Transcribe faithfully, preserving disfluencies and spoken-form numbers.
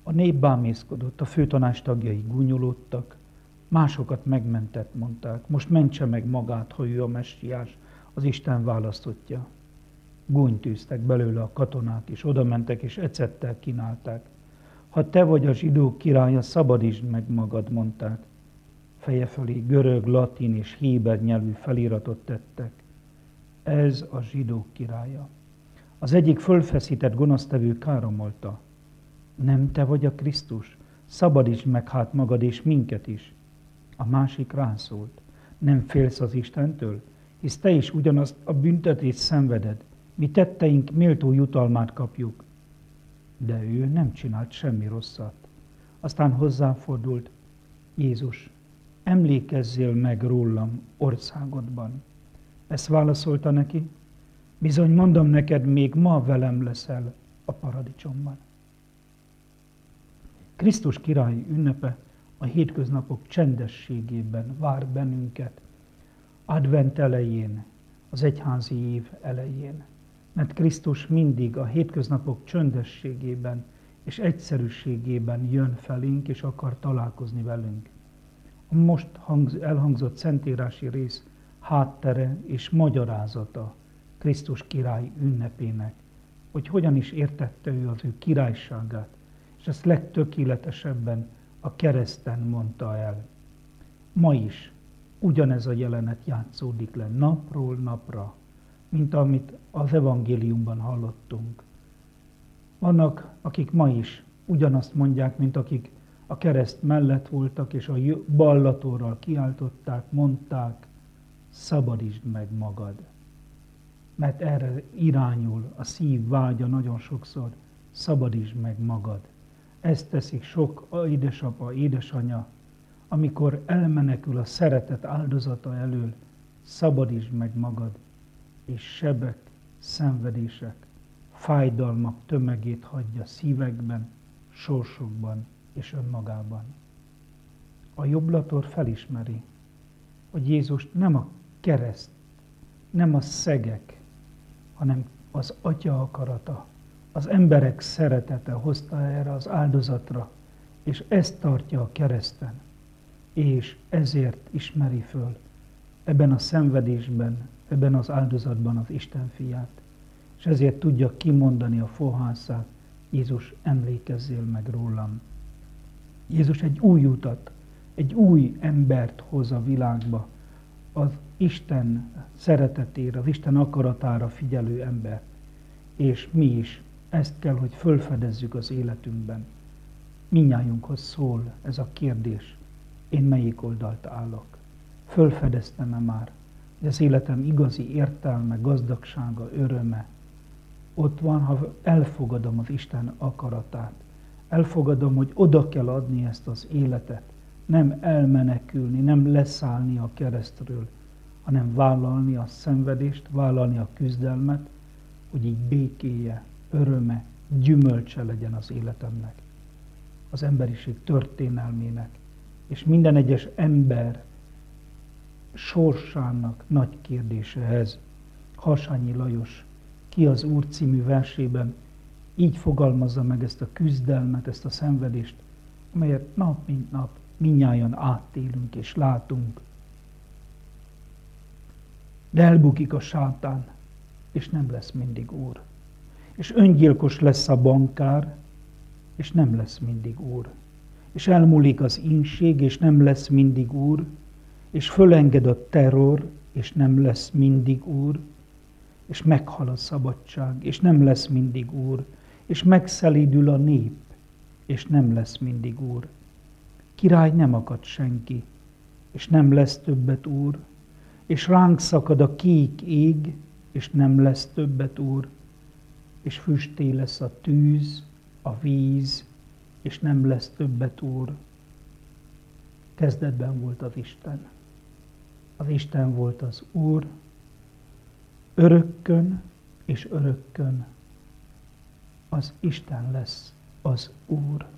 A nép bámészkodott, a főtanács tagjai gúnyolódtak, másokat megmentett, mondták, most mentse meg magát, ha ő a messiás, az Isten választottja. Gúnyt tűztek belőle a katonák, és oda mentek, és ecettel kínálták. Ha te vagy a zsidók királya, szabadítsd meg magad, mondták. Feje fölé görög, latin és héber nyelvű feliratot tettek. Ez a zsidók királya. Az egyik fölfeszített gonosztevő káromolta. Nem te vagy a Krisztus? Szabadítsd meg hát magad és minket is. A másik rászólt. Nem félsz az Istentől? Hisz te is ugyanazt a büntetést szenveded. Mi tetteink méltó jutalmát kapjuk. De ő nem csinált semmi rosszat. Aztán hozzáfordult. Jézus, emlékezzél meg rólam országodban. Ezt válaszolta neki. Bizony mondom neked, még ma velem leszel a paradicsomban. Krisztus király ünnepe a hétköznapok csendességében vár bennünket, advent elején, az egyházi év elején. Mert Krisztus mindig a hétköznapok csöndességében és egyszerűségében jön felénk, és akar találkozni velünk. A most elhangzott szentírási rész háttere és magyarázata Krisztus király ünnepének, hogy hogyan is értette ő az ő királyságát, és ezt legtökéletesebben a kereszten mondta el. Ma is ugyanez a jelenet játszódik le napról napra, mint amit az evangéliumban hallottunk. Vannak, akik ma is ugyanazt mondják, mint akik a kereszt mellett voltak, és a ballatorral kiáltották, mondták, szabadítsd meg magad. Mert erre irányul a szív vágya nagyon sokszor, szabadítsd meg magad. Ezt teszik sok édesapa, édesanya, amikor elmenekül a szeretet áldozata elől, szabadítsd meg magad, és sebek, szenvedések, fájdalmak tömegét hagyja szívekben, sorsokban és önmagában. A jobblator felismeri, hogy Jézus nem a kereszt, nem a szegek, hanem az Atya akarata, az emberek szeretete hozta erre az áldozatra, és ezt tartja a kereszten, és ezért ismeri föl ebben a szenvedésben, ebben az áldozatban az Isten fiát, és ezért tudja kimondani a fohászát, Jézus, emlékezzél meg rólam. Jézus egy új utat, egy új embert hoz a világba, az Isten szeretetére, az Isten akaratára figyelő ember. És mi is ezt kell, hogy fölfedezzük az életünkben. Mindnyájunkhoz szól ez a kérdés. Én melyik oldalt állok? Fölfedeztem-e már, hogy az életem igazi értelme, gazdagsága, öröme ott van, ha elfogadom az Isten akaratát. Elfogadom, hogy oda kell adni ezt az életet. Nem elmenekülni, nem leszállni a keresztről, hanem vállalni a szenvedést, vállalni a küzdelmet, hogy így békéje, öröme, gyümölcse legyen az életemnek, az emberiség történelmének, és minden egyes ember sorsának nagy kérdése ez. Harsányi Lajos Ki az Úr című versében így fogalmazza meg ezt a küzdelmet, ezt a szenvedést, amelyet nap mint nap mindnyájan átélünk és látunk. De elbukik a sátán, és nem lesz mindig úr. És öngyilkos lesz a bankár, és nem lesz mindig úr. És elmúlik az ínség, és nem lesz mindig úr. És fölenged a terror, és nem lesz mindig úr. És meghal a szabadság, és nem lesz mindig úr. És megszelídül a nép, és nem lesz mindig úr. Király nem akad senki, és nem lesz többet úr. És ránk szakad a kék ég, és nem lesz többet úr. És füsté lesz a tűz, a víz, és nem lesz többet úr. Kezdetben volt az Isten. Az Isten volt az Úr, örökkön és örökkön az Isten lesz az Úr.